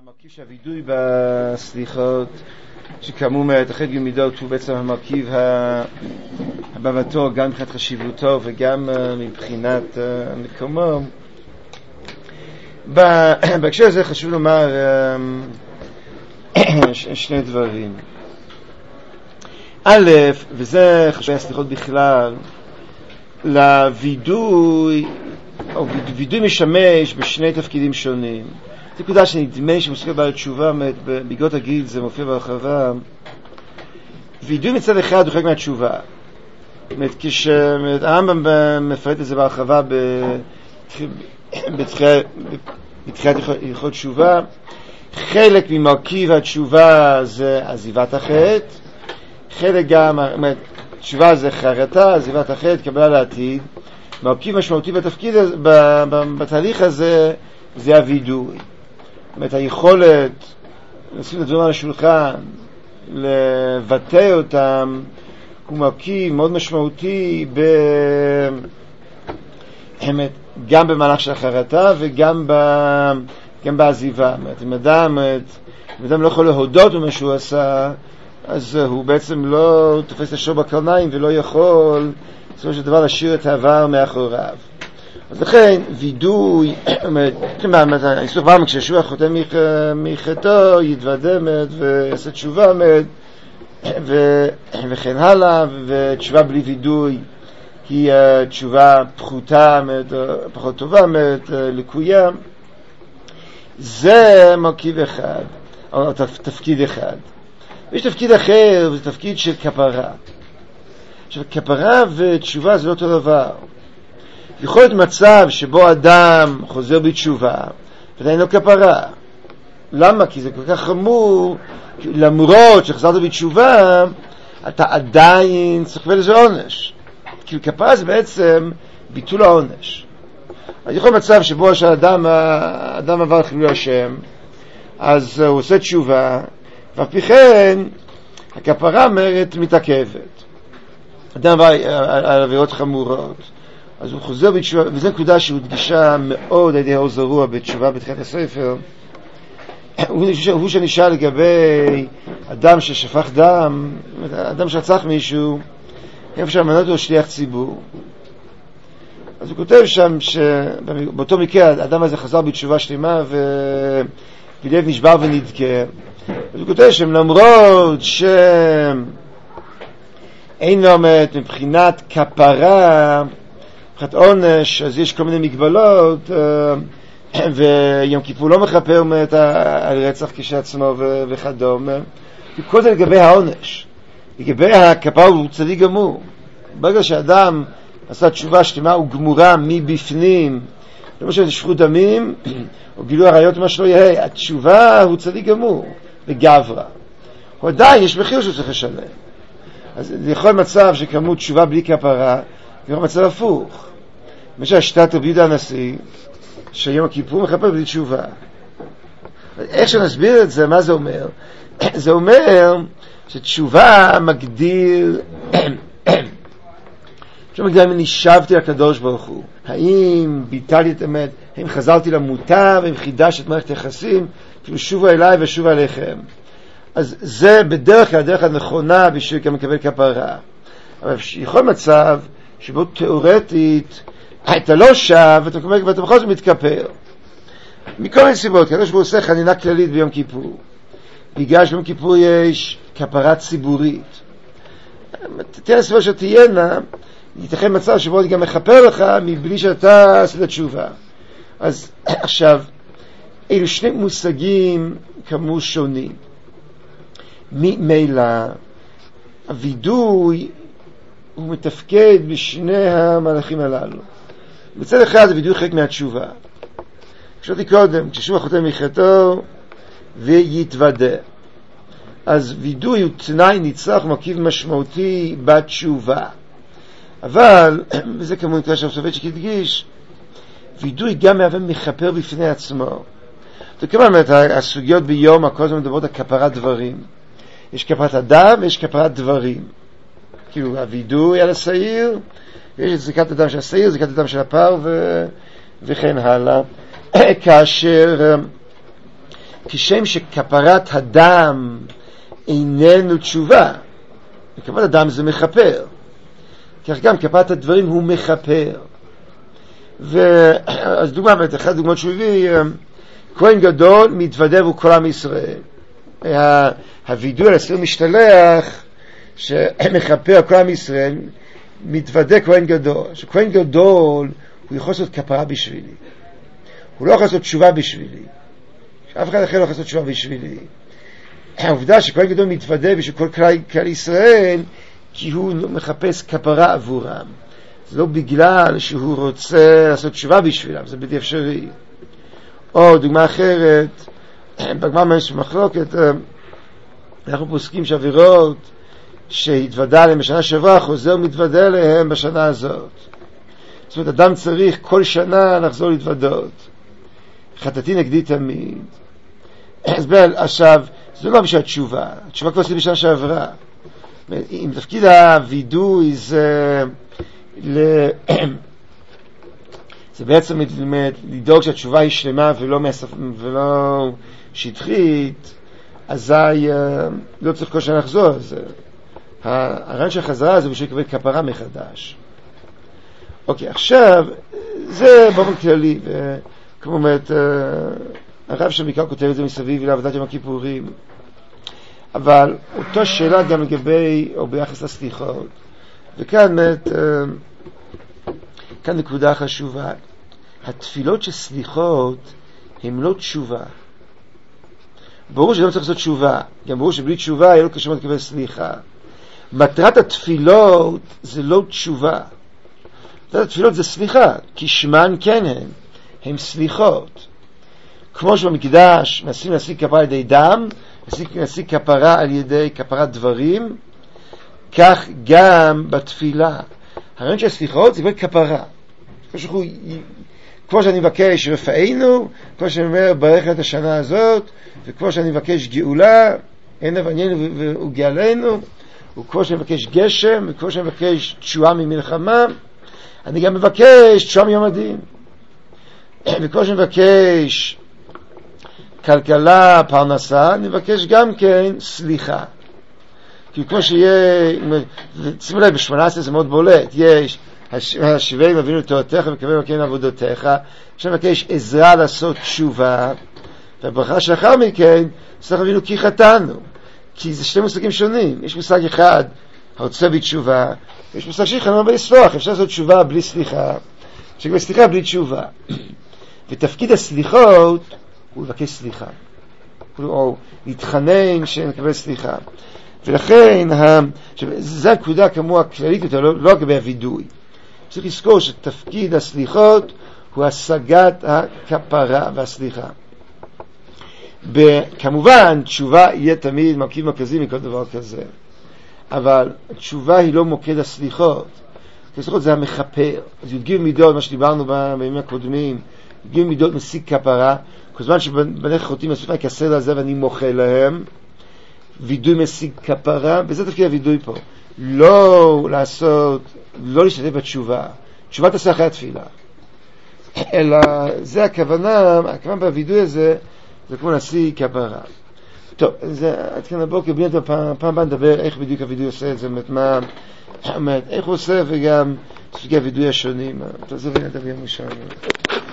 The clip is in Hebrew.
המרכיב של הווידוי בסליחות, שכאמור מתאחד מידות, הוא בעצם המרכיב הבא בתור, גם מבחינת חשיבותו וגם מבחינת מקומו. בהקשר הזה חשוב לומר שני דברים. א', וזה חשוב הסליחות בכלל, לווידוי, או וידוי משמש בשני תפקידים שונים. זו נקודה שנדמה שמוסיפה בעל תשובה, בגאות הגיל זה מופיע ברחבה. וידוי מצד אחד הוא חלק מהתשובה. כשהרמב"ם מפרט את זה ברחבה בתחילת הלכות תשובה, חלק ממרכיב התשובה זה עזיבת החטא, חלק גם, תשובה זה חרטה, עזיבת החטא, קבלה לעתיד. מרכיב משמעותי בתהליך הזה זה הווידוי. זאת אומרת, היכולת לשים את הדברים על השולחן, לבטא אותם, הוא מרכיב מאוד משמעותי גם במהלך של החרטה וגם בעזיבה. אם אדם לא יכול להודות במה שהוא עשה, אז הוא בעצם לא תופס את השור בקרניים ולא יכול בסופו של דבר להשאיר את העבר מאחוריו. אז לכן וידוי, האיסור פעם כשישוע חותם מחטאו יתוודה ויעשה תשובה וכן הלאה, ותשובה בלי וידוי היא תשובה פחותה, פחות טובה, לקויה. זה מרכיב אחד, או תפקיד אחד. ויש תפקיד אחר, וזה תפקיד של כפרה. עכשיו, כפרה ותשובה זה לא אותו דבר. יכול להיות מצב שבו אדם חוזר בתשובה ועדיין לא כפרה. למה? כי זה כל כך חמור, למרות שחזרת בתשובה אתה עדיין צריך לקבל איזה עונש. כי כפרה זה בעצם ביטול העונש. אז יכול להיות מצב שבו שהאדם עבר חילול השם, אז הוא עושה תשובה, ואף פי כן הכפרה מתעכבת. אדם עבר על עבירות חמורות, אז הוא חוזר בתשובה, וזו נקודה שהודגשה מאוד על ידי האור זרוע בתשובה בתחילת הספר. הוא שנשאל לגבי אדם ששפך דם, אדם שרצח מישהו, איפה שהמנות אותו שליח ציבור. אז הוא כותב שם שבאותו מקרה האדם הזה חזר בתשובה שלמה ולב נשבר ונדקה. אז הוא כותב שם למרות אין לו מבחינת כפרה, מבחינת עונש, אז יש כל מיני מגבלות, ויום כיפור לא מכפר על רצח כשעצמו וכדומה. כל זה לגבי העונש. לגבי הכפרה הוא צדיק גמור. ברגע שאדם עשה תשובה שלמה וגמורה מבפנים, למשל נשפכו דמים או גילו עריות מה שלא יהיה, התשובה הוא צדיק גמור בגברה. הוא עדיין יש מחיר שהוא צריך לשלם. אז יכול מצב שכמות תשובה בלי כפרה, יכול מצב הפוך. למשל שיטת רבי יהודה הנשיא, שיום הכיפור מכפר בלי תשובה. איך שנסביר את זה, מה זה אומר? זה אומר שתשובה מגדיר אם נשבתי לקדוש ברוך הוא, האם ביטלתי את האמת, האם חזרתי למוטב, האם חידש את מערכת היחסים, כאילו שובו אליי ושובו אליכם. אז זה בדרך כלל הדרך הנכונה בשביל גם לקבל כפרה. אבל יכול מצב שבו תיאורטית אתה לא שב ואתה בכל זאת מתכפר. מכל מיני סיבות, כדוש ברוך הוא עושה חנינה כללית ביום כיפור. בגלל שביום כיפור יש כפרה ציבורית. תראה סיבות שתהיינה, ייתכן מצב שבו אני גם מכפר לך מבלי שאתה עשית תשובה. אז עכשיו, אלו שני מושגים כאמור שונים. ממילא, הווידוי הוא מתפקד בשני המהלכים הללו. בצד אחד, הווידוי חלק מהתשובה. כשאתי קודם, כששוב החותם מחטאו ויתוודה. אז וידוי הוא תנאי נצרך ומרכיב משמעותי בתשובה. אבל, וזה כמובן נקרא שם סופצ'יק הדגיש, וידוי גם מהווה מכפר בפני עצמו. זאת אומרת, הסוגיות ביום, הכל זה מדברות על כפרת דברים. יש כפרת אדם ויש כפרת דברים. כאילו, הווידוי על השעיר, ויש את זריקת הדם של השעיר, זריקת הדם של הפר וכן הלאה. כאשר כשם שכפרת הדם איננו תשובה, כפרת הדם זה מחפר, כך גם כפרת הדברים הוא מחפר. אז דוגמה, אחת הדוגמאות שהוא הביא, כהן גדול מתוודה וכל עם ישראל. הווידוי על הסיר משתלח שמחפר כל עם ישראל, מתוודה כהן גדול. שכהן גדול הוא יכול לעשות כפרה בשבילי, הוא לא יכול לעשות תשובה בשבילי, אף אחד אחר לא יכול לעשות תשובה בשבילי. העובדה שכהן גדול מתוודה בשביל כל כלל ישראל כי הוא מחפש כפרה עבורם, זה לא בגלל שהוא רוצה לעשות תשובה בשבילם, זה בלתי אפשרי. או דוגמה אחרת, בגמרא יש מחלוקת, אנחנו פוסקים שעבירות שהתוודה עליהם בשנה שעברה חוזר ומתוודה עליהם בשנה הזאת. זאת אומרת, אדם צריך כל שנה לחזור להתוודות. חטאתי נגדי תמיד. עכשיו, זה לא בשביל התשובה, התשובה כבר עשיתי בשנה שעברה. אם תפקיד הווידוי זה בעצם לדאוג שהתשובה היא שלמה ולא שטחית, אזי לא צריך כל שנה לחזור. הרעיון של החזרה זה בשביל לקבל כפרה מחדש. אוקיי, עכשיו זה באופן כללי, כמו אומרת הרב שם בעיקר כותב את זה מסביב לעבודת יום הכיפורים, אבל אותו שאלה גם לגבי או ביחס לסליחות. וכאן באמת כאן נקודה חשובה, התפילות של סליחות הן לא תשובה. ברור שגם צריך לעשות תשובה, גם ברור שבלי תשובה יהיה לו קשה מאוד לקבל סליחה. מטרת התפילות זה לא תשובה, מטרת התפילות זה סליחה, כי שמן כן הם סליחות. כמו שבמקדש מנסים להשיג כפרה על ידי דם, להשיג כפרה על ידי כפרת דברים, כך גם בתפילה הרעיון של הסליחות זה כבר כפרה. כמו שאני מבקש רפאנו, כמו שאני אומר ברך את השנה הזאת, וכמו שאני מבקש גאולה, אין עניינו וגאלנו, וכמו שאני מבקש גשם, וכמו שאני מבקש תשועה ממלחמה, אני גם מבקש תשועה מיום הדין. וכמו שאני מבקש כלכלה, פרנסה, אני מבקש גם כן סליחה. כי כמו שיהיה, שימו לב, ב-18 זה מאוד בולט, יש השווים אבינו תורתך ומקווה מכן עבודותיך, עכשיו מבקש עזרה לעשות תשובה, והברכה שלאחר מכן צריך אבינו כי חטאנו, כי זה שני מושגים שונים. יש מושג אחד הרוצה בתשובה, יש מושג שני חנון ביספוח, אפשר לעשות תשובה בלי סליחה, שכבר סליחה בלי תשובה. ותפקיד הסליחות הוא לבקש סליחה, או להתחנן שנקבל סליחה. ולכן זה הנקודה כמו הכללית יותר, לא לגבי הווידוי. צריך לזכור שתפקיד הסליחות הוא השגת הכפרה והסליחה. כמובן תשובה יהיה תמיד מרכיב מרכזי מכל דבר כזה, אבל התשובה היא לא מוקד הסליחות. הסליחות זה המחפר. אז י"ג מידות, מה שדיברנו בימים הקודמים, י"ג מידות משיג כפרה, כל זמן שבני חוטאים הסליחה יכסר לזה ואני מוחה להם, וידוי משיג כפרה, וזה תפקיד הוידוי פה. לא להשתתף בתשובה. תשובה תעשה אחרי התפילה. אלא זה הכוונה בוידוי הזה, זה כמו להשיג כפרה. טוב, עד כאן הבוקר, פעם הבאה נדבר איך בדיוק הוידוי עושה את זה, איך הוא עושה, וגם סוגי הוידוי השונים. טוב, זה ונדבר ביום ראשון.